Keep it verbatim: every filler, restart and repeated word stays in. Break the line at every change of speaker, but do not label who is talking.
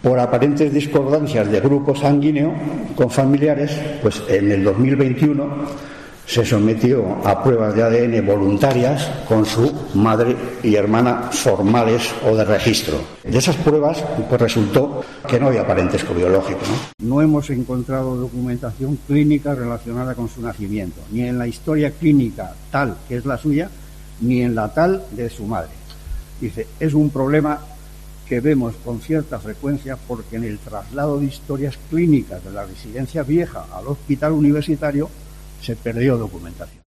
Por aparentes discordancias de grupo sanguíneo con familiares, pues en el dos mil veintiuno se sometió a pruebas de A D N voluntarias con su madre y hermana formales o de registro. De esas pruebas, pues resultó que no había parentesco biológico, ¿no?
No hemos encontrado documentación clínica relacionada con su nacimiento, ni en la historia clínica tal que es la suya, ni en la tal de su madre. Dice, es un problema que vemos con cierta frecuencia porque en el traslado de historias clínicas de la residencia vieja al hospital universitario se perdió documentación.